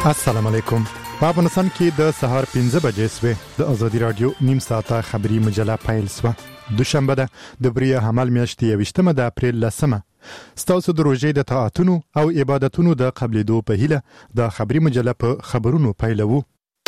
السلام علیکم. په افغانستان کې د سهار 5 بجې سوې د ازادي رادیو نیم ساعته خبری مجله پیل سوه. دوشنبه ده د بریه حمل میاشتې 28 د اپریل لسمه. ستاسو د روژې د طاعتونو او عبادتونو د قبلېدو په هیله د خبری مجله په خبرونو پیلوو.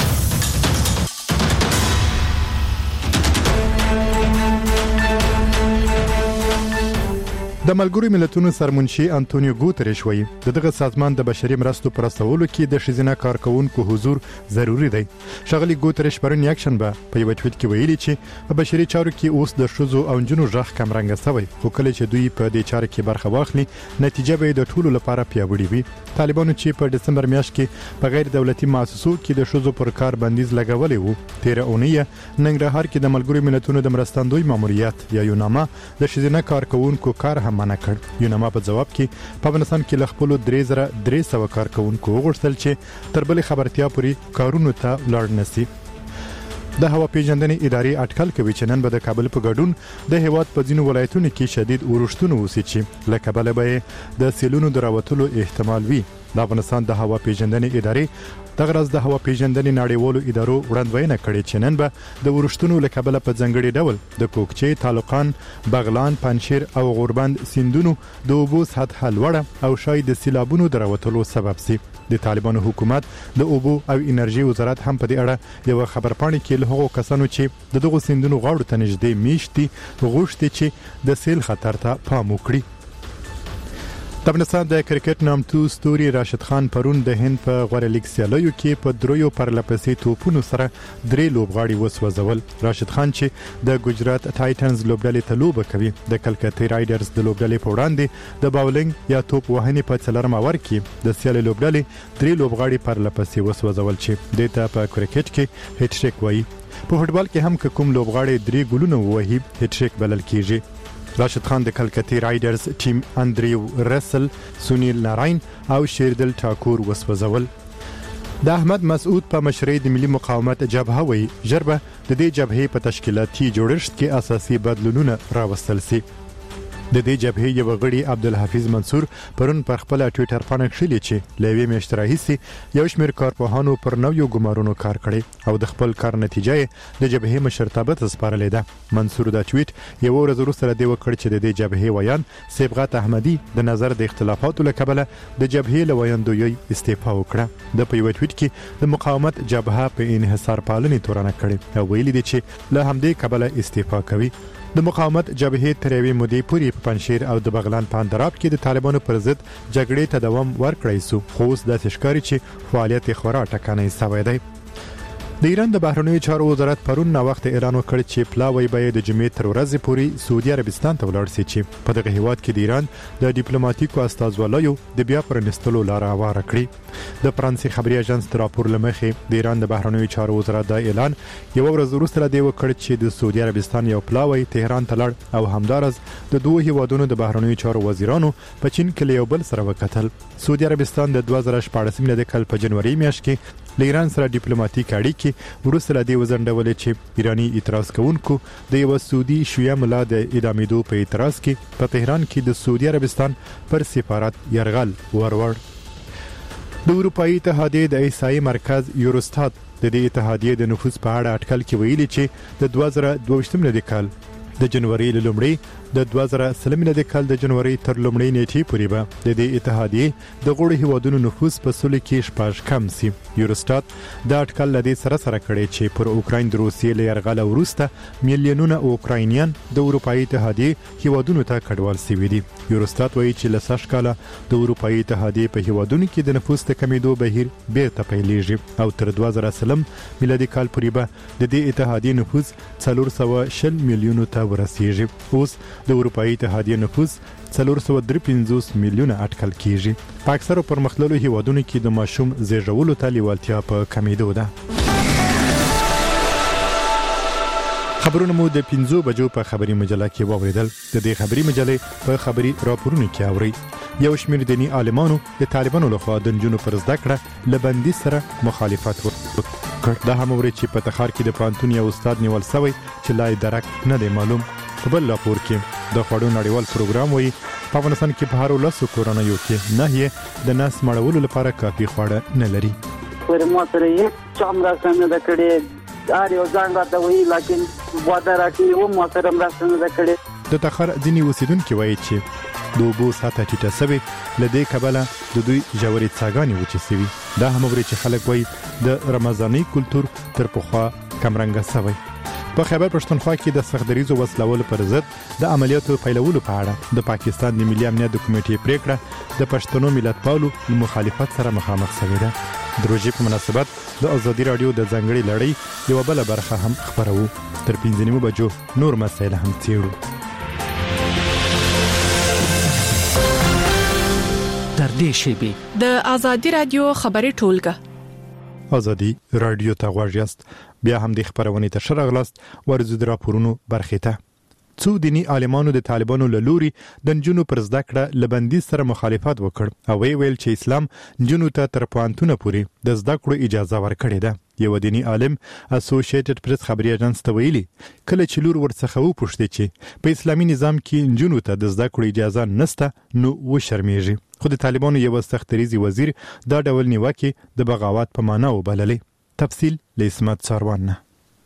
د ملګرو ملتونو سرمنشي انټونیو ګوتریش وایي دغه سازمان د بشري مرستو پر رسولو کې د ښځینه کارکونکو حضور ضروری دی. ښاغلي ګوتریش پرون یکشنبه په یو ټویټ کې ویلي چې په بشري چارو کې اوس د ښځو او نجونو ژغ کمرنګه شوی، خو کله چې دوی په دې چارو کې برخه واخلي نتیجه به د ټولو لپاره پیاوړې وي. طالبانو چې په دسمبر میاشت کې په غیر دولتي مؤسسو کې د ښځو پر کار بندیز لګولې وو، تیر اونۍ ننګرهار کې د ملګرو ملتونو د مرستندوی ماموریت یا یوناما د ښځینه کارکونکو کار هم منع کړ. یوناما په جواب کې په افغانستان کې لخپلو 3300 کارکونکو وغوښتل چې تر بلې خبرتیا پورې کارونو ته لاړ نشي. د هوا پیژندنې ادارې اټکل کوي چې نن به د کابل په ګډون د هیواد په ځینو ولایتونو کې شدید اورښتونه وشي چې له کبله به د سیلونو د راوتلو احتمال وي. د افغانستان د هوا پیژندنې ادارې دغه ورځ د هوا پیژندنې نړیوالو ادارو وړاندوینه کړې چې نن به د اورښتونو له کبله په ځنګړي ډول د کوکچې، تالقان، بغلان، پنجشیر او غوربند سیندونو د اوبو سطح لوړه او شاید د سیلابونو د راوتلو سبب شي. د طالبانو حکومت د اوبو او انرژي وزارت هم په دې اړه یو خبرپاڼه کې له هغو کسانو چې دغه سیندونو غاړو ته نږدې میشتي غوښتي چې د سیل خطر ته پام وکړي. د افغانستان د کرکټ نامتو ستوري راشد خان پرون د هند په غوړه لیګ سیالیو کې په دریو پرلپسې توپونو سره 3 لوبغاړي وسوځول. راشد خان چې د ګجرات ټایټنز لوبډلې ته لوبه کوي د کلکتې رایډرز د لوبډلې په وړاندې د باولینګ یا توپ وهنې په څلورم اور کې د سیالي لوبډلې 3 لوبغاړي پرلپسې وسوځول چې دته په کرکټ کې هټ ټریک وایي. په فوټبال کې هم کوم لوبغاړي 3 ګولونه وهي هټ ټریک بلل کیږي. راشد خان د کلکتې رایډرز ټیم اندریو رسل، سونیل ناراین او شیردل ټاکور وسوځول. د احمد مسعود په مشرۍ د ملي مقاومت جبهه وی ژر به د دې جبهې په تشکیلاتي جوړښت کې اساسي بدلونونه راوستل شي. د دې جبهې یو غړي عبدالحفیظ منصور پرون پر خپل ټویټر باندې خلي چې لوي میاشتې راهیسي یو شمېر کارپوهانو پر نویو ګمارونو کار کړی او د خپل کار نتیجه د جبهې مشرتابه ته سپارلې ده. منصور دا ټویټ یو ورځ وروسته دی وکړ چې د دې جبهې ویان صبغت احمدي د نظر د اختلافاتو لکبله د جبهې لویندوی استعفا وکړه. د په یو ټویټ کې د مقاومت جبهه په انحصار پالنې تورنه کړې او ویلي دي چې له همدې کبله استعفا کوي. د مقاومت جبهې تر یوې مودې پورې په پنجشیر او د بغلان په اندراب کې د طالبانو پر ضد جګړې ته دوام ورکړی سو، خو اوس داسې ښکاري چې فعالیت یې خورا ټکنی شوی دی. د ایران د بهرنیو چارو وزارت پرون وخت اعلان وکړ چې پلاوی به د جمعې تر ورځې پورې سعودي عربستان ته ولاړ شي چې په دغه هیواد کې د ایران د ډیپلوماټیکو استازوالایو د بیا پرانستلو لار هواره کړي. د فرانسې خبري اژانس د راپور لمخې د ایران د بهرنیو چارو وزارت دا اعلان یو ورځ وروسته دی وکړ چې د سعودي عربستان یو پلاوی تهران ته لړ او همدارز د دوه هیوادونو د بهرنیو چارو وزیرانو په چین کې یو بل سره وکتل. سعودي عربستان د 2014 کال په جنوري میاشت کې له ایران سره ډیپلوماټیک اړیکې وروسته له دې وزندولې چې ایرانی اعتراض کوونکو د یو سعودي شیعه ملا د اعدامېدو په اعتراض کې په تهران کې د سعودي عربستان پر سفارت یرغل ورور. د اروپאי اتحادیې د احصایې مرکز یوروستات د دې اتحادیې د نفوس په اړه اټکل کې ویلي چې د 2022 کال د جنوري لومړی د 2023 کال د جنوري تر لومړۍ نیټې پورې به د دې اتحادیې د غړو هیوادونو نفوس په سلو کې شپږ کم شي. یوروستات دا اټکل لدې سره کړي چې پر اوکراین د روسیې له یرغل وروسته میلیونونه اوکراینیان د اروپאי اتحادیې هیوادونو ته کډوال شوي دي. یوروستات وایي چې له سږ کال د اروپאי اتحادیې په هیوادونو کې د نفوس د کمیدو بهیر بیرته پیلېږي او تر 2030 میلادي کال پورې به د دې اتحادیې نفوس 420 میلیونو ته ورسیږي. اوس د اروپאי اتحادیې نفوس 453 میلیونه اټکل کیږي. په اکثرو پرمختللو هیوادونو کې د ماشوم زیږولو ته لیوالتیا په کمیدو ده. خبرونه مو د 5 بجو په خبري مجله کې واوریدل. د دې خبري مجلې په خبري راپورونو کې اوري یو شمېر دینی عالمانو د طالبانو لخوا د نجونو پر زده کړه لبندي سره مخالفت وکړ. دا هم اوري چې په تخار کې د پانتون یو استاد نیول شوی چې لای درک نه دی معلوم. په بل راپور کې د خوړو نړیوال پروګرام وایي په افغانستان کې په هر 10 کورنیو کې نه د نس مړولو لپاره کافي خواړه نه لري. پورې ما سره هیڅ چا مرسته نه ده کړې. هر یو ځان راته وایي لیکن واده راکوي هم ما سره مرسته نه ده کړې. د تخار ځینې اوسیدونکي وایي چې د اوبو سطحه ټیټه سوې، له دې کبله د دوی ژورې څاګانې وچې سوي. دا هم اوري چې خلک وایي د رمضاني کلتور تر پخوا کمرنګه سوی. په خیبر پښتونخوا کې د سختدریزو وسلولو پر ضد د عملیاتو پیلولو په اړه د پاکستان د ملي امنیت د کمیټې پریکړه د پښتنو ملت پالو مخالفت سره مخامخ شوې ده. د روژې په مناسبت د ازادي رادیو د ځانګړي لړۍ یو بل برخه هم خبرو. تر 5 بجو نور مسایل هم څیړو. تر دې شیبې د ازادي رادیو خبري ټولګه ازادي رادیو ته غواړئ بیا هم د خبرونې ته شرغلاست ورزو د راپورونو برخه ته. څو دینی عالمانو د طالبانو له لوري د نجونو پر زده کړه لبندي سره مخالفت وکړ او ویل چې اسلام نجونو ته تر پوهنتونه پورې د زده کړو اجازه ورکړې ده. یو دینی عالم اسوسییټډ پریس خبري اژانس ته ویلي کله چې لور ورڅخه وپوښتې چې په اسلامي نظام کې نجونو ته د زده کړو اجازه نشته نو و شرمېږي. خو د طالبانو یو سختدریزي وزیر دا ډول نیوکه د بغاوت په معنا وبللې. تفصیل لسمت ساروان نه.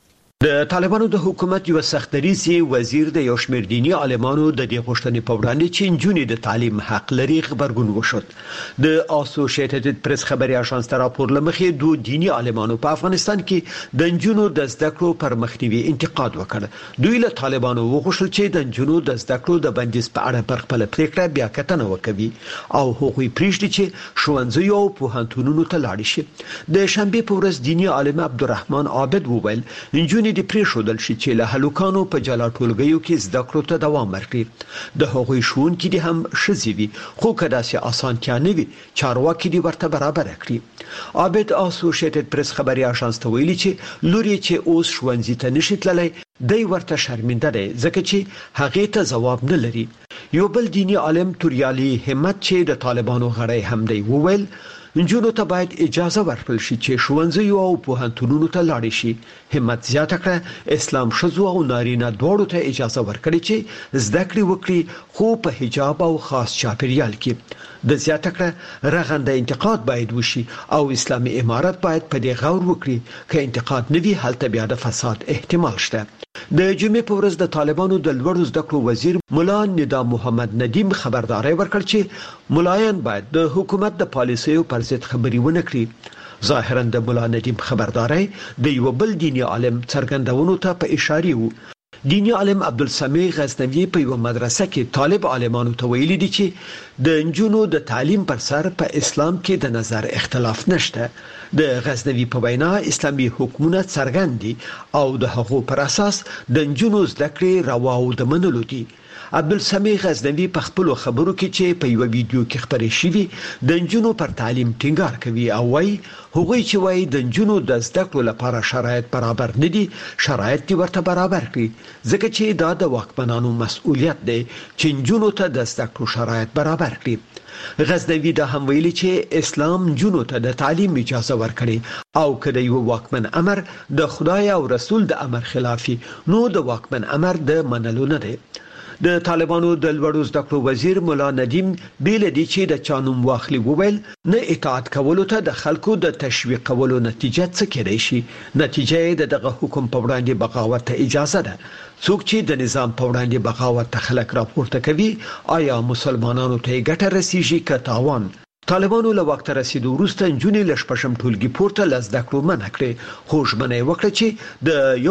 د طالبانو د حکومت یو سختدریزي وزیر د یو شمېر دینی عالمانو د دې پوښتنې په وړاندې چې نجونې د تعلیم حق لري خبرګون وشود. د اسوسییټډ پریس خبري اژانس ته راپور لمخې دوه دینی عالمانو په افغانستان کې د نجونو د زده کړو پر مخنیوي انتقاد وکړ. دوی له طالبانو وغوښتل چې د نجونو د زده کړو د بندیز په اړه پر خپل پریکړه بیا کتنه وکړي او هغوی پریږدي چې ښوونځي او پوهنتونونو ته لاړ شي. د شنبه په ورځ دینی عالم عبدالرحمن عابد وویل نجونې د پریښودل شي چې له هلوکانو په جلا ټولګیو کې زده کړو ته دوام ورکړي. د هغوی ښوونکي دي هم ښځې وي خو که داسې اسانتیا نه وي چارواکي دي ورته برابر کړي. عابد اسوسییټډ پریس خبري اژانس ته ویلي چې لوري چې اوس ښوونځي ته نشي تللی دی ورته شرمنده دی ځکه چې هغې ته ځواب نه لري. یو بل دینی عالم توریالي همت چې د طالبانو غړی هم دی وویل نجونو ته باید اجازه ورکړل شي چې ښوونځي او پوهنتونونو ته لاړ شي. همت زیاته کړه اسلام ښځو او نارینه دواړو ته اجازه ورکړي چې زده کړې وکړي خو په حجاب او خاص چاپیریال کې. د زیاته کړه رغنده انتقاد باید وشي او اسلامي امارت باید په دې غور وکړي که انتقاد نه وي هلته بیا د فساد احتمال شته. د جمعې په ورځ د طالبانو د لوړو زده کړو وزیر مولا ندا محمد ندیم خبرداري ورکړ چې ملایان باید د حکومت د پالیسیو پر ضد خبري ونه کړي. ظاهرا د مولا ندیم خبرداري د یو بل دینی عالم څرګندونو ته په اشاره وو. دینی عالم عبدالسمیع غزنوی په یو مدرسه کې طالب عالمانو ته ویلي دي چې د نجونو د تعلیم پر سر په اسلام کې د نظر اختلاف نشته. د غزنوی په وینا اسلامي حکومت څرګند دي او د هغو پر اساس د نجونو زده کړې روا او د منلو دي. عبدالسمیع غزنوی په خپل خبرو کې چې په یو ویډیو کې خبرې شوې د نجونو پر تعلیم ټینګار کوي او وايي هغوی چې وايي د نجونو د زده کړو لپاره شرایط برابر نه دي شرایط دي ورته برابر کړي ځکه چې دا د واکمنانو مسؤلیت دی چې نجونو ته د زده کړو شرایط برابر کړي. غزنوی دا هم ویلي چې اسلام نجونو ته د تعلیم اجازه ورکړي او کله یو واکمن امر د خدای او رسول د امر خلافي نو د واکمن امر د منلو نه دی. د طالبانو د لوړو زده کړو وزیر مولا ندیم بیل دي چې د چانوم واخلي وویل نه اطاعت کولو ته د خلکو د تشویق کولو نتیجه څه کېدای شي. نتیجه یې دغه حکم په وړاندې بغاوت ته اجازه ده. څوک چې د نظام په وړاندې بغاوت ته خلک راپورته کوي آیا مسلمانانو ته ګټه رسیږي که تاوان. طالبانو له وخت رسیدو وروسته نجونې له شپږم ټولګي پورته له زده کړو منع کړې خو ژمنه یې وکړه چې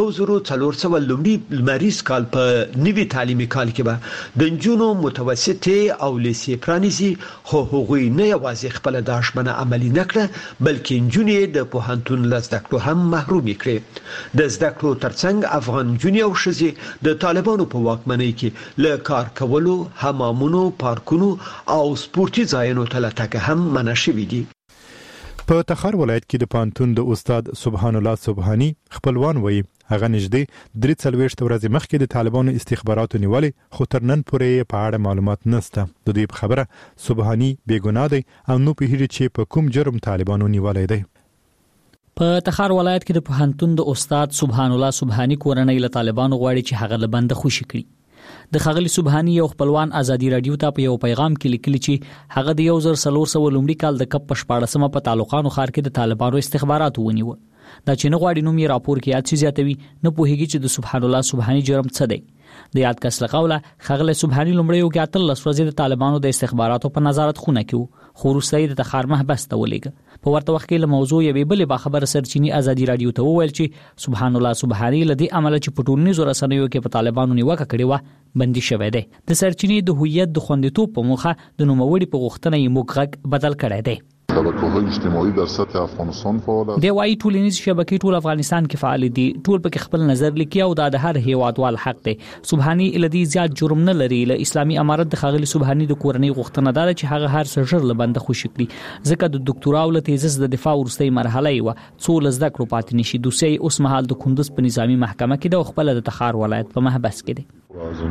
د 1400 لومړي لمریز کال په نوي تعلیمي کال کې به د نجونو متوسطې او لیسې پرانیزي خو هغوی نه یوازې خپل دا ژمنه عملي نه کړه بلکې نجونې د پوهنتون له زده کړو هم محرومې کړې. د زده کړو ترڅنګ افغان نجونې او ښځې د طالبانو په واکمنۍ کې له کار کولو حمامونو پارکونو او سپورتي ځایونو ته لټکه هم منع شوي دي. په تخار ولایت کې د پانتون د استاد سبحان الله سبحانی خپلوان وایي هغه نږدې 43 ورځې مخکې د طالبانو استخباراتو نیولې خو تر نن پورې په اړه معلومات نشته. د دوی په خبره سبحانی بیګناه دی او نو په هیڅ چې په کوم جرم طالبانو نیولې دی. په تخار ولایت کې د پانتون د استاد سبحان الله سبحانی کورنۍ له طالبانو غواړي چې هغه له بند خوشي کړي. د ښاغلي سبحاني یو خپلوان ازادي رادیو ته په یو پیغام کې لیکلي چې هغه د 1400 لومړي کال د کپ 14 په تعلقانو خار کې د طالبانو استخباراتو ونیو. دا چې نه غواړي نوم یې راپور کې یاد شي زیاتوي، نه پوهیږي چې د سبحان الله سبحاني جرم څه دی. د یاد کس لقوله ښاغلي سبحاني لومړی یو کې 13 ورځې د طالبانو د استخباراتو په نظارت خونه کې خو وروسته یې د تخار محبس ته ولېږه. په ورته وخت کې له موضوع یوې بلې باخبره سرچینې ازادي رادیو ته وویل چې سبحان الله سبحاني لدی عمل چې په ټولنیزو رسنیو کې په طالبانو نیوکه کړې و بندي شوی دی. د سرچینې د هویت د خوندیتوب په موخه د نوموړي په غوښتنه یې موږ غږ بدل کړی دی. شبکه‌های اجتماعي در سطح افغانستان فعال است. د وایي ټولنیز شبکې ټول افغانستان کې فعال دي، ټول پکې خپل نظر لیکي او د هر هیوادوال حق دی. سبحاني لدی زیات جرم نه لري. له اسلامي امارت د ښاغلي سبحاني د کورنۍ غوښتنه ده چې هغه هر څه ژر لبنده خوشي کړي، ځکه د ډاکټورا او تیزس د دفاع ورستۍ مرحله یې و څو لزده کړو پاتې نشي. دوسي اوس مهال د کندوز په نظامی محکمه کې د خپل د تخار ولایت په محبس کې دی.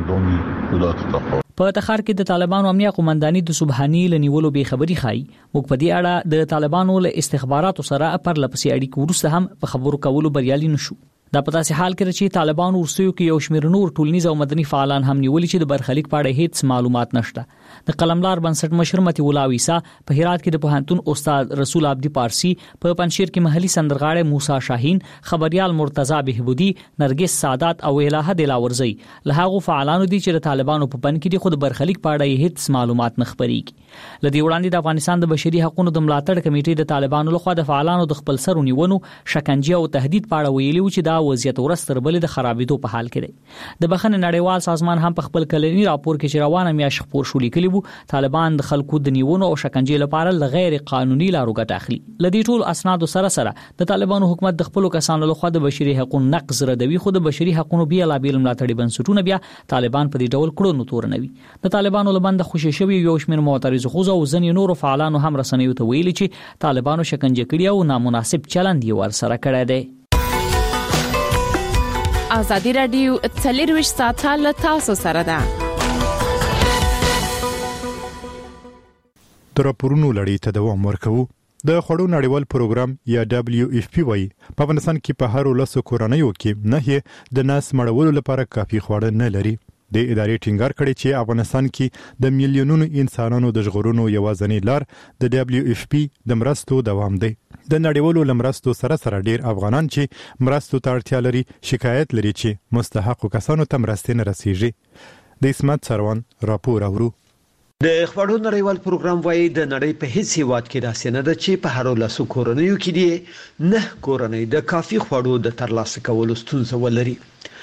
په تخار کې د طالبانو امنیه قومنداني د سبحاني لنیولو به خبري خای. موږ په دې اړه د طالبانو له استخباراتو سره پر لپسې اړیکې وروسته هم په خبرو کولو بریالي نشو. دا په داسې حال کې چې طالبانو ورسېو کې یو شمېر نور ټولنیز او مدني فعالان هم نیولي چې د برخلیک په اړه هیڅ معلومات نشته. د قلمدار بنسټ مشر متي الله عیسی په هرات کې د پوهنتون استاد رسول عبدي پارسی، په پنځشیر کې محلي سندرغاړی موسی شاهین، خبريال مرتضی بهبودی، نرګس سادات او الهه دلاورزی له هغو فعالانو دي چې د طالبانو په بن کې د خود برخلیک په اړه هیڅ معلومات نه خبريږي. لدی وړاندې د افغانستان د بشري حقوقو د ملاتړ کمیټې د طالبانو لخوا د فعالانو د خپل سر ونیونو، شکنجه او تهدید په اړه ویلي و چې دا وضعیت ورستر بل د خرابېدو په حال کې دی. د بخښنې نړیوال سازمان هم په خپل کلنی راپور کې چې روانه میاشت خبر شو لیکلی وو طالبان د خلکو د نیونو او شکنجې لپاره له غیر قانوني لارو ګټه اخلي. لدی ټول اسناد سره د طالبانو حکومت د خپل کسانو لخوا د بشري حقوقو نقض ردوي، خو د بشري حقوقو بیا لا بیل ملاتړي بنسټونه بیا طالبان په دې ډول کړو تورنوي. د طالبانو لبند خوشي شوی یو شمېر معترض خوځو او ځنې نور فعالانو هم رسنیو ته ویلي چې طالبانو شکنجه کړي او نامناسب چلند یې ورسره کړی دی. ازادي رادیو 24 ساعته له تاسو سره ده. تر پرونو لړۍ ته دوام ورکوو. د خوړو نړیوال پروګرام یا WFP وايي په افغانستان کې په هر 10 کورنیو کې نه د ناس مړولو لپاره کافي خواړه نه لري. د ادارې ټینګار کړي چې افغانستان کې د میلیونونو انسانانو د ژغورنو یوازینی لار د WFP د مرستو دوام دی. د نړیوالو لمرستو سره ډیر افغانان چې مرستو ته اړتیا لري شکایت لري چې مستحق کسانو ته مرستې نه رسیږي. د اسمت سروان راپور اورو. د خوړو نړیوال پروګرام وايي د نړۍ په هیڅ هیواد کې داسې نه ده چې په هر 10 کورنیو کې دی نه کورنۍ د کافي خوړو د ترلاسه کولو ستونزه ولري.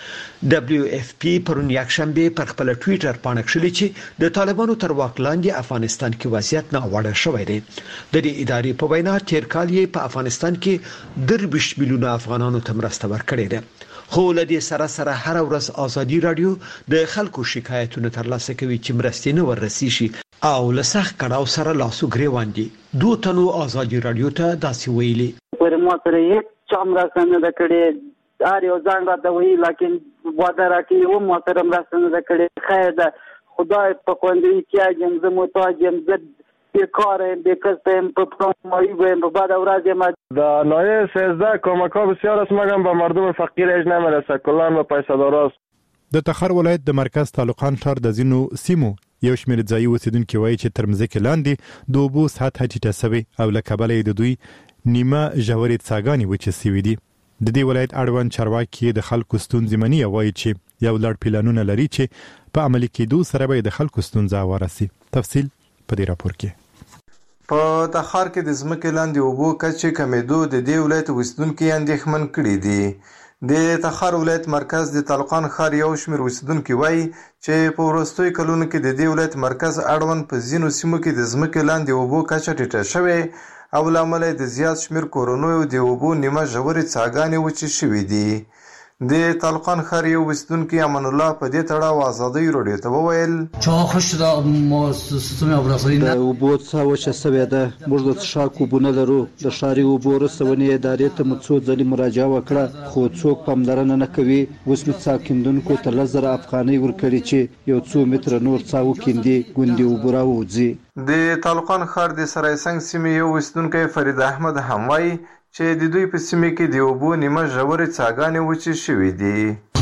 WFP پرون یکشنبه پر خپل ټوئیټر باندې کړی چې د طالبانو تر واک لاندې افغانستان کې وضعیت ناوړه شوی دی. د دې ادارې په وینا تیر کال یې په افغانستان کې 23 میلیونه افغانانو ته مرسته ورکړې ده. خو لدې سره هر ورځ ازادي رادیو د خلکو شکایتونه ترلاسه کوي چې مرستې نه ورسیږي او لسخ کړهو سره لاسو گریوان دي. دوه تنو ازادي رادیو ته داسې ویلي پر ما سره یې چم راځنه د کړي آریو ځان راته وی لکه وادر کی و ما سره مرستنه د کړي خیر ده خدای په کوندې کېږم زه متاجم زد بیکارم بیکستم په پرومایی و بعد ورځ ما د لایه 13 کمک‌ها بسیار است مګم به مردم فقیر اج نمیرسه کلان و پیسه‌دار است. د تخار ولایت د مرکز تعلقان ښار د زینو سیمو یو شمېر ځایي اوسیدونکو وایي چې تر مځکې لاندې د اوبو سطحه ټیټه شوې او له کبله د دوی نیمه ژورې څاګانې وچې شوې دي. د دې ولایت اړوند چارواکي د خلکو ستونزې مني او وایي چې یو لړ پلانونه لري چې په عملي کېدو سره به د خلکو ستونزه ورسي. تفصیل په دې راپور کې. په تخار کې د ځمکې لاندې اوبو کچې کمیدو د دې ولایت اوسیدونکو اندېښمن کړي دي. د تخار ولایت مرکز د طالقان ښار یو شمېر اوسیدونکو وایي چې په وروستیو کلونو کې د دې ولایت مرکز اړوند په ځینو سیمو کې د ځمکې لاندې اوبو کچه ټیټه شوې او لامل د زیات شمیر کورونو د اوبو نیمه ژورې څاګانې وچې شوې دي. د طالقان ښار یو اوسیدونکی امان الله په دې تړاو ازادي رادیو ته وویل چې خوش دا سیستم ابراسي د اوبو څا وچه شوې ده. موږ د څښاک اوبه نه لرو. د ښاري اوبو رسونې ادارې ته مو څو ځلې مراجعه وکړه خو څوک پاملرنه نه کوي. اوس مې څا کیندونکو ته 10,000 افغانۍ ورکړي چې یو څو متره نور څا وکیندي ګوندې اوبه راوځي. د طالقان ښار د سرای سنگ سیمې یو اوسیدونکی فرید احمد هم وایي چې د دوی په سیمه کې د اوبو نیمه ژورې څاګانې وچې شوې دي.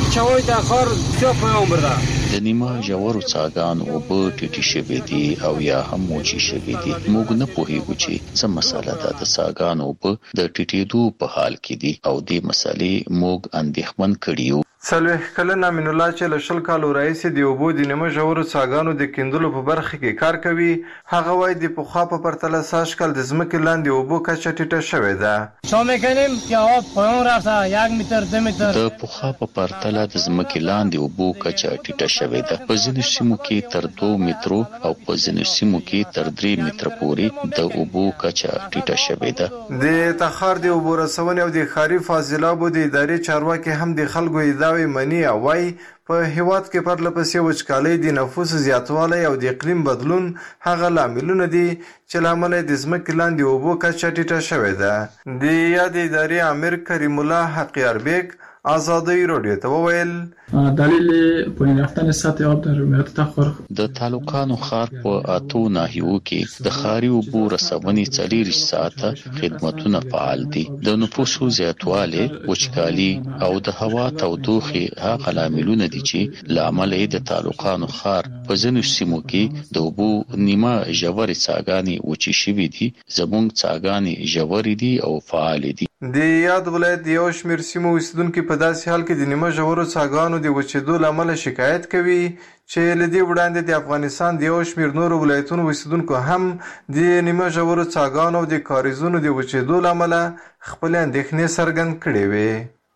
چوي د خار څو په عمر ده د نیمه ژورو څاګانو اوبه ټیټې شوې دي او یا هم موچي شوې دي. موږ نه پوهیږو چې څه مسله ده. د څاګانو اوبه د ټیټېدو په حال کې دي او دې مسلې موږ اندېښمن کړیو. صالح کلن امین الله چې له 10 کالو راهیسې د اوبو د نیمه ژورو څاګانو د کیندلو په برخه کې کار کوي، هغه وایي د پخوا په پرتله سږ کال د ځمکې لاندې اوبو کچه ټیټه شوې ده. شامل کنیم که آب پایان رفته 1 متر 2 متر. د پخوا په پرتله د ځمکې لاندې اوبو کچه ټیټه شوې ده. په ځینو سیمو کې تر 2 مترو او په ځینو سیمو کې تر 3 متر پورې د اوبو کچه ټیټه شوې ده. د تخار د اوبو رسونې او د ښاري فاضلابو د ادارې چارواکي هم د خلکو ادعاوې مني او وايي په هیواد کې پرله پسې وچکالۍ، د نفوس زیاتوالی او د اقلیم بدلون هغه لاملونه دي چې له امله د ځمکې لاندې اوبو کچه ټیټه شوې ده. د یادې ادارې امیر کریم الله حقیاربیک آزادی رادیو ته وویل دلیل پایین رفتن سطح آب در ولایت تخار د تعلقانو ښار په 8 ناحیو کې د ښاري اوبو رسونې 40 ساعته خدمتونه فعال دي. د نفوسو زیاتوالی، وچکالي او د هوا تودوخه هغه عاملونه دي چې لامل یې د تعلقانو ښار په ځینو سیمو کې د اوبو نیمه ژورې څاګانې وچې شوې دي. زموږ څاګانې ژورې دي او فعال دي. د یاد ولایت د یو شمېر سیمو اوسیدونکي په داسې حال کې د نیمه ژورو څاګانو د وچېدو له امله شکایت کوي چې له دې وړاندې د افغانستان د یو شمېر نورو ولایتونو اوسیدونکو هم د نیمه ژورو څاګانو او د کاریزونو د وچېدو له امله خپلې اندېښنې څرګند کړې وې.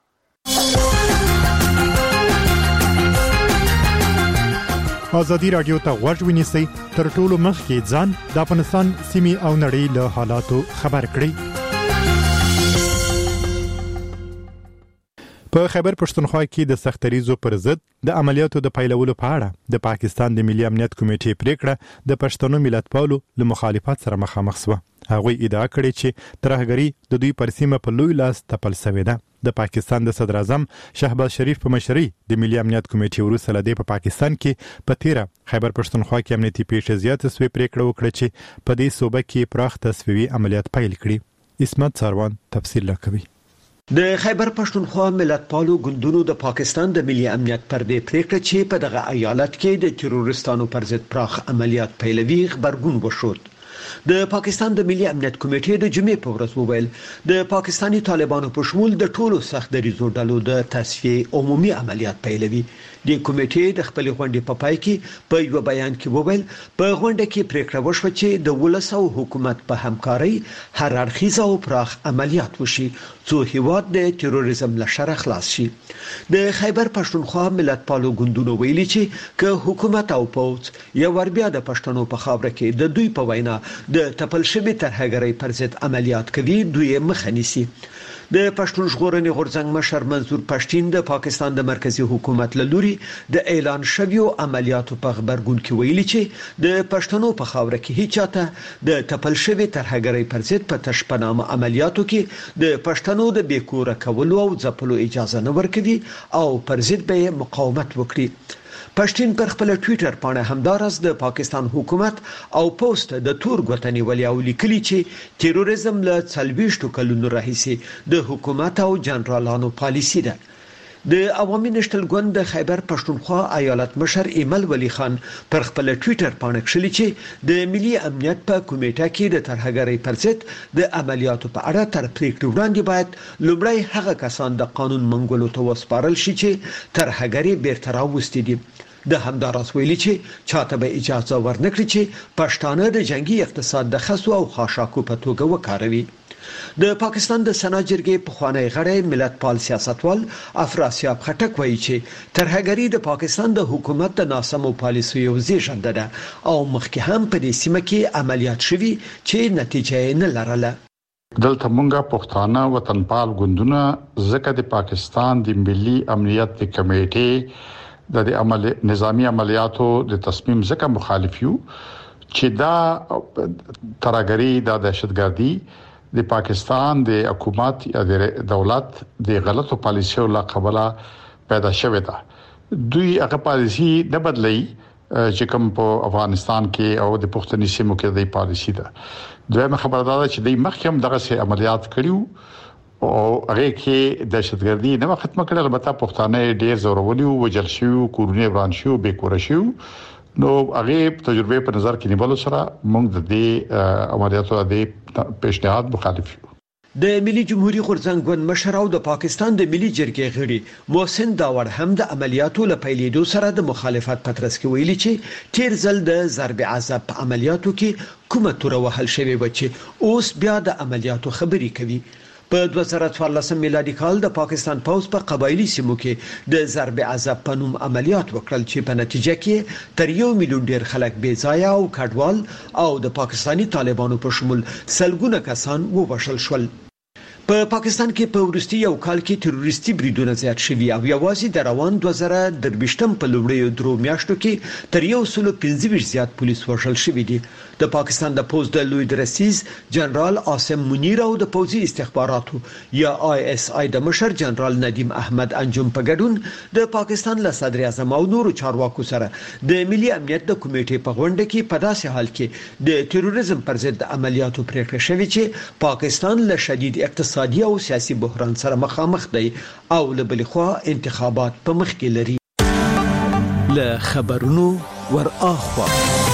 ازادي رادیو ته غوږ ونیسئ، تر ټولو مخکې ځان د افغانستان سیمې او نړۍ له حالاتو خبر کړئ. په خیبر پښتونخوا کې د سختریزو پر ضد د عملیاتو د پیلولو په اړه د پاکستان د ملي امنیت کمیټې پریکړه د پښتنو ملتپالو له مخالفت سره مخامخ شوه. هغوی ادعا کړې چې ترهګری د دوی پر سیمه په لوی لاس تپل شوې ده. د پاکستان د صدر اعظم شهباز شریف په مشرۍ د ملي امنیت کمیټې وروسته لدې په پاکستان کې په تیره خیبر پښتونخوا کې امنیتي پیښې زیاتې سوې پریکړه وکړه چې په دې صوبه کې پراخ تصفیوي عملیات پیل کړي. اسمت ساروان تفصیل لکوي. د خیبر پښتونخوا ملتپالو ګوندونو د پاکستان د ملي امنیت پر دې پریکړه چې په دغه ایالت کې د تروریستانو پر ضد پراخ عملیات پیلوي خبرګون وشود. د پاکستان د ملي امنیت کمیټې د جمعې په ورځ وویل د پاکستاني طالبانو په شمول د ټولو سخت دریزو ډلو د تصفیه عمومي عملیات پیلوي. د کمیټې د خپل غونډې په پای کې په یو بیان کې وویل په غونډه کې پریکړه وشوه چې د ولس او حکومت په همکارۍ هر اړخیز او پراخ عملیات وشي څو هیواد د تروریزم له شر خلاص شي. د خیبر پښتونخوا ملتپالو ګوندونو ویلي چې که حکومت او پوځ یو ور بیا د پښتنو په خاوره کې د دوی په وینا د تپل شوی ترهګرۍ پر ضد عملیات کوي دوی مخه نیسي. د پښتون ژغورنې غورځنګ مشر منظور پښتين د پاکستان د مرکزی حکومت له لوري د اعلان شویو عملیاتو په خبرګون کې ویلي چې د پښتنو په خاوره کې هیڅ چاته د تپل شوی ترهګرۍ پر ضد په تشپنامه عملیاتو کې د پښتنو د بیکوره کولو او ځپلو اجازه نه ورکوي او پر ضد به مقاومت وکړي. پښتين پر خپل ټوئیټر باندې همدارس د پاکستان حکومت او پوسټ د تور غوتنی ولې او لیکلي چې تروریزم له 40 کلونو راهیسې د حکومت او جنرالانو پالیسی ده. د عوامي نشټل ګوند د خیبر پښتونخوا ایالت مشر ایمل ولی خان پر خپل ټوئیټر باندې کړلي چې د ملي امنیت په کمیټه کې د ترهګرۍ پر ضد د عملیاتو په اړه تر پریکړې وړاندې باید لومړی هغه کسان د قانون منګولو ته وسپارل شي چې ترهګرۍ بیرته راوستي دي. د همداراز ویلي چې چاته به اجازه ورنکړي چې پښتانه د جنگي اقتصاد د خسو او خاشاکو په توګه وکاروي. د پاکستان د سنا جرګې پخوانی غړی ملتپال سیاستوال افراسیاب خټک وایي چې ترهګری د پاکستان د حکومت د ناسمو پالیسیو زیږنده ده او مخکې هم په دې سیمه کې عملیات شوي چې نتیجه نه لرله. دلته مونږه پښتانه وطنپال ګوندونه ځکه د پاکستان د ملي امنیت کمیټې د نظامی عملیاتو د تصمیم ځکه مخالف یو چې دا ترهګری د دهشتګردي د پاکستان د حکومت یا د دولت د غلطو پالیسیو له قبله پیدا شوې ده. دوی هغه پالیسی نه بدلي چې کوم په افغانستان کې او د پښتني سیمو کې د پالیسی ده. دویمه خبردار چې د مخکم دغه سي عملیات کړیو او هغه کې دهشتګردي نه ختمه کړل، البته پښتانه ډېر زورولي او وجل شو، کورونه وران شو، بیکور شو. نو هغه تجربه په نظر کې نیول سره موږ د دې عملیاتو د پیشنهاد مخالف یو. د ملي جمهوریت غورځنګ مشر او د پاکستان د ملي جرګې غړي محسن داور هم د عملیاتو له پیلېدو سره د مخالفت پترس کې ویلي چې تیر ځل د ضرب عذاب په عملیاتو کې کومه تور وهل شوی و چې اوس بیا د عملیاتو خبري کوي. په 2014 میلادي کال د پاکستان پوز په قبایلی سیمو کې د ضرب عذاب په نوم عملیات وکړل چې په نتیجه کې تر 1 میلیون ډیر خلک بې ځای او کډوال او د پاکستانی طالبانو په شمول سلګونه کسان ووژل شول. په پاکستان کې په ورستي یو کال کې تروریستي بریدونه زیات شوي او یوازې د روان 2023 په لومړیو درو میاشتو کې تر 115 زیات پولیس وژل شوي دي. د پاکستان د پوز د لوی درسیز جنرال عاصم منیر او د پوزي استخباراتو یا ISI د مشر جنرال ندیم احمد انجم په ګډون د پاکستان له صدر اعظم او نورو چارواکو سره د ملي امنیت د کمیټې په غونډه کې په داسې حال کې د تروریزم پر ضد عملیاتو پریکړه شوې چې پاکستان له شدید اقتصادي او سیاسي بحران سره مخامخ دی او له بل خوا انتخابات په مخ کې لري. له خبرونو ور اخوا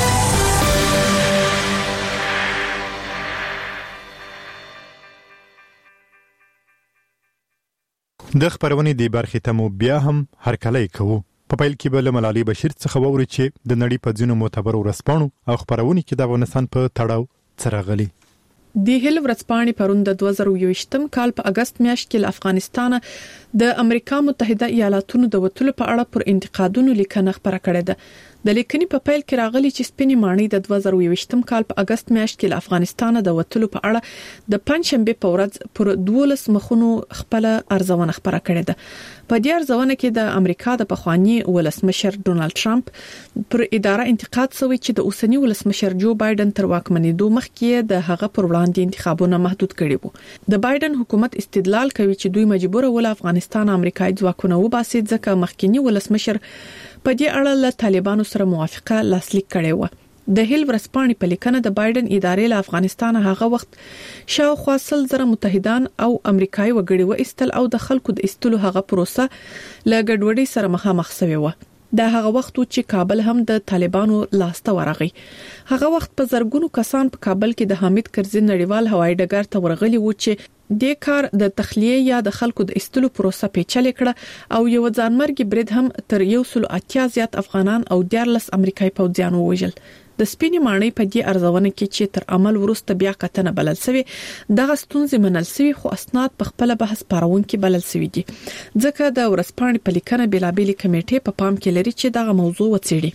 د خبرونې دی برخې ته مو بیا هم هرکلی کوو. په پیل کې به ملالي بشیر څخه ووري چې د نړۍ په ځینو معتبرو ورځپاڼو او خبرونې کې د افغانستان په تړاو څرغلي. د هیل ورځپاڼې پرون د 2023 کال په اگست میاشت کې له افغانستان د امریکا متحده ایالاتونو د وټلو په اړه پر انتقادونو لیکنه خبره کړې ده. د لیکنې په پیل کې راغلي چې سپینې ماڼۍ د 2023 کال په اگست میاشت کې له افغانستان د وټلو په اړه د پنځشنبه په ورځ پر 12 مخونو خپل ارزونه خبره کړې ده. په دې ارزونه کې د امریکا د پخوانی ولسمشر ډونالد ټرمپ پر اداره انتقاد شوی چې د اوسنی ولسمشر جو بایدن تر واکمنېدو مخکې د هغه پر وړاندې انتخابونه محدود کړي وو. د بایدن حکومت استدلال کوي چې دوی مجبور ول افغانستان امریکایي ځواکونه وباسي ځکه مخکینی ولسمشر په دې اړه له طالبانو سره موافقه لاسلیک کړې و. د هیل ورځپاڼې په لیکنه د بایدن ادارې له افغانستان هغه وخت شاوخوا 100,000 متحدان او امریکایي وګړي و استل او د خلکو د استلو هغه پروسه له ګډوډۍ سره مخامخ شوی و. د هغه وخت چې کابل هم د طالبانو لاسته ورغی. هغه وخت په زرګونو کسان په کابل کې د حامد کرزي نړیوال هوایي ډګر ته ورغلي و چې د کار د تخلیه یا د خلکو د استلو پروسه پیچلې کړه او یو ځانمرګي برید هم تر 180 زیات افغانان او 14 امریکایي پوځیان ووژل. د سپینې ماڼۍ په دې ارزونه کې چې تر عمل وروسته بیا کتنه بلل شوی دغه ستونزې منل شوی خو اسناد په خپل بحث پارونکي بلل شوی دي ځکه د ورځپاڼې په لیکنه بلابېلې کمیټې په پام کې لري چې دغه موضوع وڅېړي.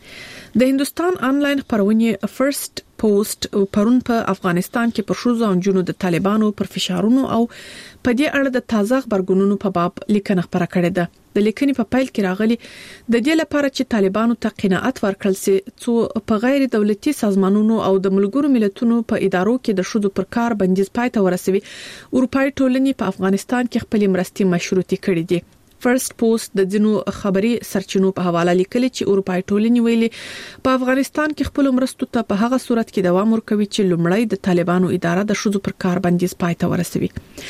د هندستان آنلاین خبرونه فرست پوسټ پرون په افغانستان کې پر شوزو او جنونو د طالبانو پر فشارونو او په دې اړه د تازه خبرګونونو په باب لیکنه خبره کړې ده. د لیکنې په پیل کې راغلي د دې لپاره چې طالبانو ته قناعت ورکړل سي چې په غیر دولتي سازمانونو او د ملګرو ملتونو په ادارو کې د شوزو پر کار بندیز پای ته ورسوي اروپאי ټولنې په افغانستان کې خپل مرستې مشروطي کړې دي. فرست پوسټ د ځینو خبري سرچینو په حواله لیکلي چې اروپאי ټولنې ویلي په افغانستان کې خپل مرستو ته په هغه صورت کې دوام ورکوي چې لومړی د طالبانو اداره د شوزو پر کار بندیز پای ته ورسوي.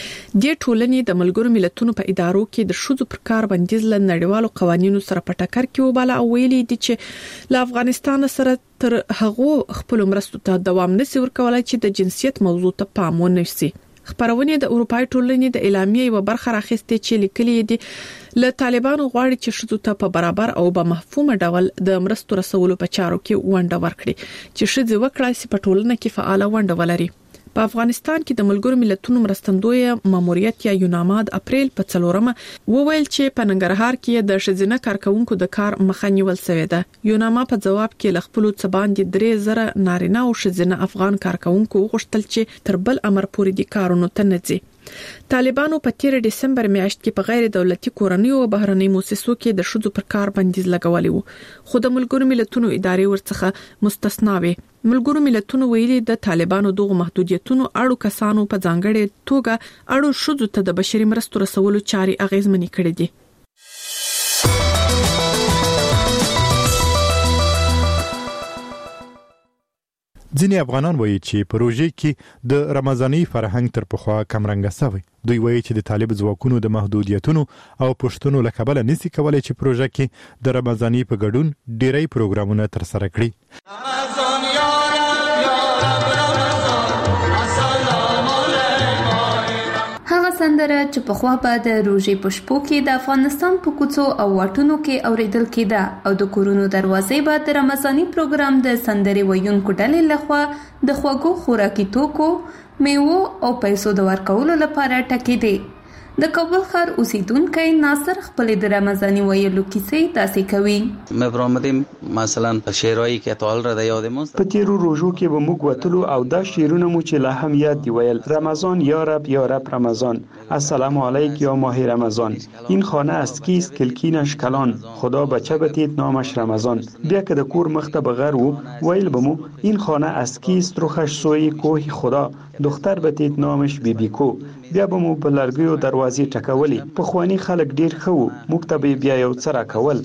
د ټولنې د ملګرو ملتونو په ادارو کې د شوزو پر کار بندیز له نړیوالو قوانینو سره په ټکر کې وباله او ویلي دي چې له افغانستان سره تر هغه خپل مرستو ته دوام نشي ورکولای چې د جنسیت موضوع ته پام ونیسي. خبرونه د اروپאי ټولنې د اعلامیې یو برخه راخسته چې لیکلي دي له طالبانو غواړي چې شذو ته په برابر او په مفهوم ډول د مرستو رسولو په چارو کې ونډه ورکړي چې شذو وکړای شي په ټولنه کې فعال ونډه ولري. په افغانستان کې د ملګرو ملتونو مرستندوی ماموریت یا یوناما د اپریل په 4مه وویل چې په ننګرهار کې د شذینه کارکونکو د کار مخه نیول شوې ده. یوناما په جواب کې ل خپل څباندې 3000 نارینه او شذینه افغان کارکونکو غوښتل چې تر بل امر پورې د کارونو ته نځي. طالبانو په 13 دسمبر میاشت کې په غیر دولتي کورنۍ او بهرنۍ مؤسسو کې د شذو پر کار بندیز لګولې وو خو د ملګرو ملتونو ادارې ورڅخه مستثنا وي. ملګرو ملتونو ویلي د طالبانو دغه محدودیتونو اړو کسانو په ځانګړي توګه اړو شذو ته د بشري مرستو رسولو چاري اغیزمنې کړې دي. ځینې افغانان وایي چې پروژې کې د رمضاني فرهنګ تر پخوا کم رنګه شوی. دوی وایي چې د طالب ځواکونو د محدودیتونو او پښتنو له کبله نسی کولای چې پروژه کې د رمضاني په ګډون ډیری پروګرامونه تر سره کړي. هغه سندره چې په خوا به د روژې په شپو کې د افغانستان په کوڅو او واټونو کې اوریدل کېده او د کورونو دروازې به د رمضاني پروګرام د سندرې ویونکو ډلې لخوا د خوږو خوراکي توکو، میوو او پیسو د ورکولو لپاره ټکېدې. د کابل ښار اوسیدونکی ناصر خپل د رمضاني ویلو کیسې تاسې کوي. مې پرمدیم مثلا په شعرایی کې ټول را د یادم په تیرو روزو کې به موږ وتلو او دا شعرونه مو چې لا هم یاد دی ویل: رمضان یا رب رمضان، السلام علیک یا ماه رمضان، این خانه است کیست کلکینش کلان، خدا بچه بتید نامش رمضان. بیا که د کور مخته بغیر وو ویل بمو این خانه است کیست رخش سوی کوه خدا، دختر بتید نامش بیبی کو. بیا به مو په لرګیو دروازې ټکولې. پخوانی خلک ډیر ښه وو، موږ ته بیا یو څه راکول.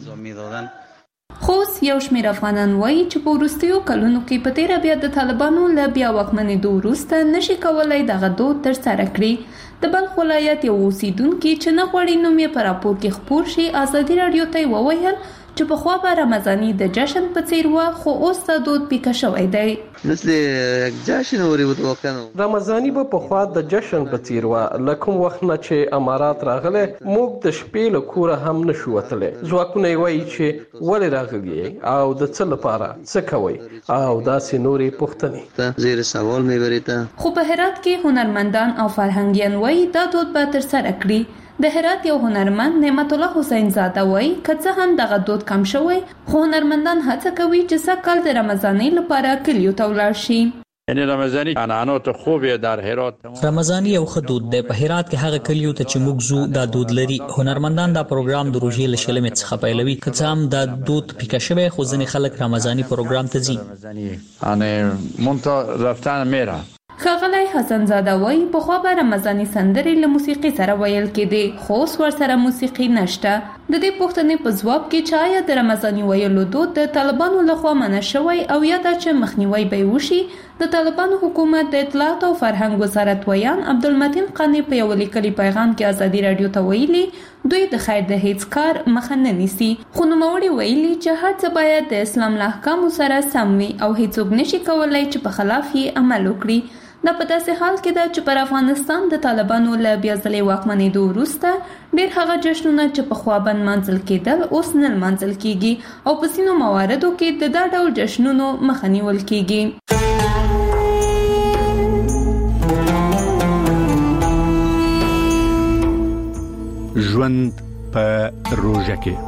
خوس یو شمېر افغانان وایي چې په وروستیو کلونو کې په تیره بیا د طالبانو له بیا واکمنېدو وروسته نشي کولای دغه دود ترسره کړي. د بلخ ولایت یو اوسیدونکي چې نه غواړي نوم یې په راپور کې خپور شي ازادي راډیو ته وویل چې په خوا به رمضاني د جشن په څیر و، خو اوس د دود پیکه شوی دی. مثل یک جشن وری بود وکنه رمضاني به په خوا د جشن په څیر و. لکه وخت نه چې امارات راغله موږ د شپې له کوره هم نشو وتلی. ځواکونه وایي چې ولې راغلی او د څه لپاره څه کوي او داسې نورې پوښتنې زیر سوال میبریته. خو په هرات کې هنرمندان او فرهنګیان وایي دا دود به ترسره کړي. د هرات یو هنرمند نعمت الله حسین زاده وایي که څه هم دغه دود کم شوی، خو هنرمندان هڅه کوي چې سږکال د رمضانۍ لپاره کلیو ته ولاړ شي. یعنی رمضاني عنعنات خوبه در هرات. رمضاني یو ښه دود دی. په هرات کې هغه کلیو ته چې موږ زو دا دود لري. هنرمندان دا پروګرام د روژې له شلمې څخه پیلوي. که څه هم دا دود پیکه شوی، خو ځینې خلک رمضاني پروګرام ته ځي. یعنی مونته رفتن میره. ښاغلی حسن زاده وایي پخوا به رمضاني سندرې له موسیقي سره ویل کېدې، خو اوس ورسره موسیقي نشته. د دې پوښتنې په ځواب کې چې آیا د رمضاني ویلو دود د طالبانو لخوا منع شوی او یا دا چې مخنیوی به وشي، د طالبانو حکومت د اطلاعات او فرهنګ وزارت ویان عبدالمتین قانی په یو لیکلي پیغام کې ازادي راډیو ته ویلي دوی د خیر د هیڅ کار مخه نه نیسي. خو نوموړي ویلي چې هر څه باید د اسلام له احکامو سره سم وي او هیڅوک نشي کولای چې په خلاف یې عمل وکړي. دا په داسې حال کې ده چې پر افغانستان د طالبانو له بیا ځلې واکمنېدو وروسته ډېر هغه جشنونه چې پخوا به نمانځل کېدل اوس نه نمانځل کېږي او په ځینو مواردو کې د دا ډول جشنونو مخه نیول کېږي. ژوند په روژه کې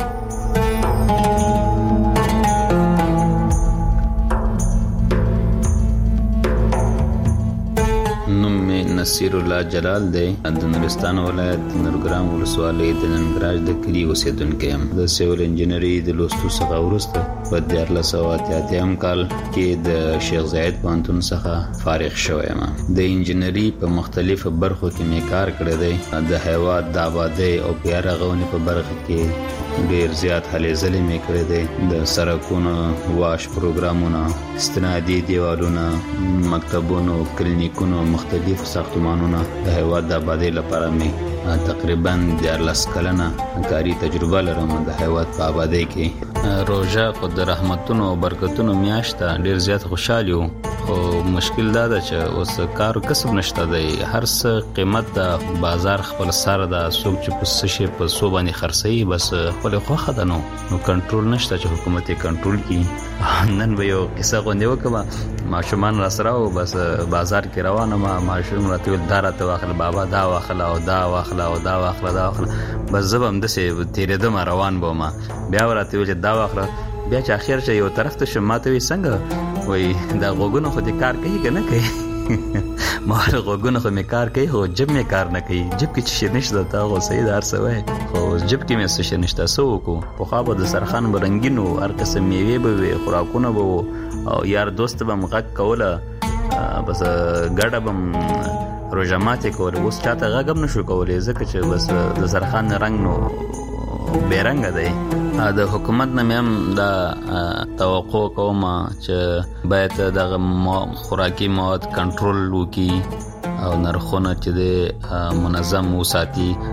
نصیر الله جلال دی. د نورستان ولایت نورګرام ولسوالۍ د ننګراج د کلي اوسیدونکی یم. د سیول انجینری د لوستو څخه وروسته په 1488 کال کې د شیخ زاید پوهنتون څخه فارغ شوم. د انجینری په مختلفو برخو کې مې کار کړی دی. د هیواد د آبادی او بیا رغونې په برخه کې ډیر زیات هلې ځلې مې کړې دي. د سړکونو واش پروګرامونه، استنادي دیوالونه، مکتبونو، کلینیکونو، مختلف ساختمانونه د هیواد د آبادی لپاره مې تقریبا 14 کلنه کاري تجربه لرم. د هیواد په آبادی کې روژه خو د رحمتونو او برکتونو میاشت ده. ډیر زیات خوشاله یو، خو مشکل دا ده چې اوس کار کسب نشته دی. هر څه قیمت د بازار خپل سره ده. څوک چې په څه شي په څو باندې خرڅوي بس خپل خوښه ده. نو کنټرول نشته چې حکومت یې کنټرول کړي. نن به یو کیسه غونډه وکړم، ماشومان را سره او بس بازار کې روانه ما ماشوم راته ویل دا راته واخل بابا، دا واخل او دا واخل او دا واخل دا واخل. بس زبم دسه تیرېدم روان بوم. بیا راته ویل دا واخل. بیا چې اخر چې یو طرف ته شماته وي څنګه وای دا غوګونو خو دې کار کوي کنه کوي. ما غوګونو خو مې کار کوي خو جب مې کار نه کوي. جب کې چې نشته تا غو سید هر څه وای، خو جب کې مې څه نشته. سو کو په خوا به د سرخان برنګینو هر قسم میوه به وي، خوراکونه به او یار دوست به مغک کوله، بس ګډه بم روزه ماته کوله. اوس چاته غږم نشو کولای ځکه چې بس د سرخان رنگ نو بیرنګ دی. د حکومت نه هم دا توقع کوم چې باید د خوراکي مواد کنټرول وکړي او نرخونه چې د منظم وساتي